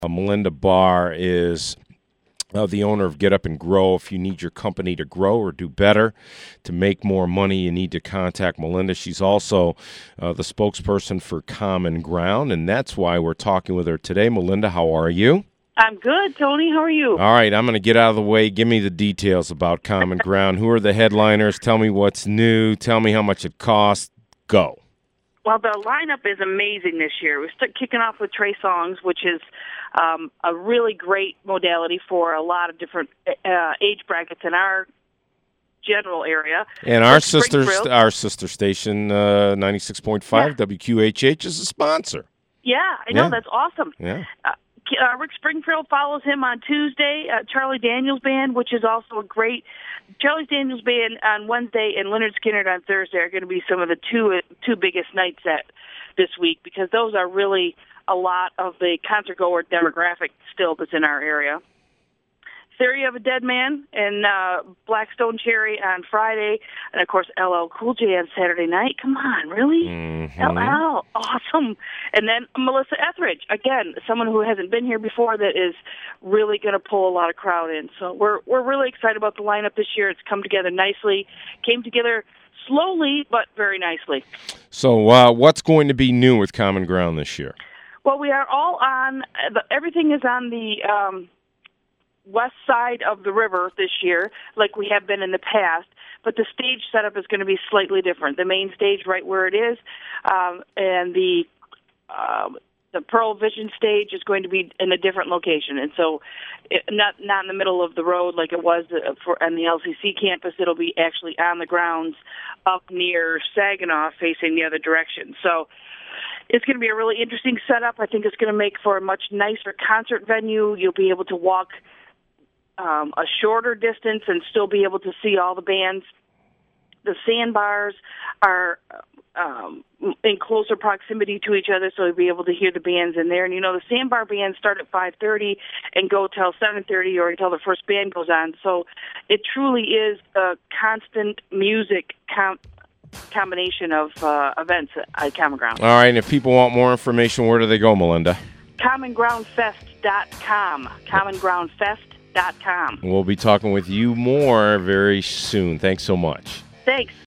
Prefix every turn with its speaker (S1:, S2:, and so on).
S1: Melinda Barr is the owner of Get Up and Grow. If you need your company to grow or do better, to make more money, you need to contact Melinda. She's also the spokesperson for Common Ground, and that's why we're talking with her today. Melinda, how are you?
S2: I'm good, Tony. How are you?
S1: All right, I'm going to get out of the way. Give me the details about Common Ground. Who are the headliners? Tell me what's new. Tell me how much it costs. Go.
S2: Well, the lineup is amazing this year. We're kicking off with Trey Songz, which is a really great modality for a lot of different age brackets in our general area.
S1: And our sister station, 96.5 WQHH, is a sponsor.
S2: Yeah, I know.
S1: Yeah.
S2: That's awesome.
S1: Yeah.
S2: Rick Springfield follows him on Tuesday. Charlie Daniels Band, which is also a great. Charlie Daniels Band on Wednesday and Leonard Skinner on Thursday are going to be some of the two biggest nights this week, because those are really a lot of the concert goer demographic still that's in our area. Theory of a Dead Man and Blackstone Cherry on Friday, and of course LL Cool J on Saturday night. Come on, really?
S1: Mm-hmm.
S2: LL, awesome. And then Melissa Etheridge, again, someone who hasn't been here before that is really going to pull a lot of crowd in. So we're really excited about the lineup this year. It's come together nicely, came together slowly but very nicely.
S1: So what's going to be new with Common Ground this year?
S2: Well, we are all on. Everything is on the west side of the river this year, like we have been in the past, but the stage setup is going to be slightly different. The main stage right where it is, and the Pearl Vision stage is going to be in a different location, and so not in the middle of the road like it was on the LCC campus. It'll be actually on the grounds up near Saginaw, facing the other direction. So it's going to be a really interesting setup. I think it's going to make for a much nicer concert venue. You'll be able to walk a shorter distance and still be able to see all the bands. The sandbars are in closer proximity to each other, so you'll be able to hear the bands in there. And, the sandbar bands start at 5:30 and go till 7:30 or until the first band goes on. So it truly is a constant music combination of events at Common Ground.
S1: All right, and if people want more information, where do they go, Melinda?
S2: CommonGroundFest.com. CommonGroundFest.com.
S1: We'll be talking with you more very soon. Thanks so much.
S2: Thanks.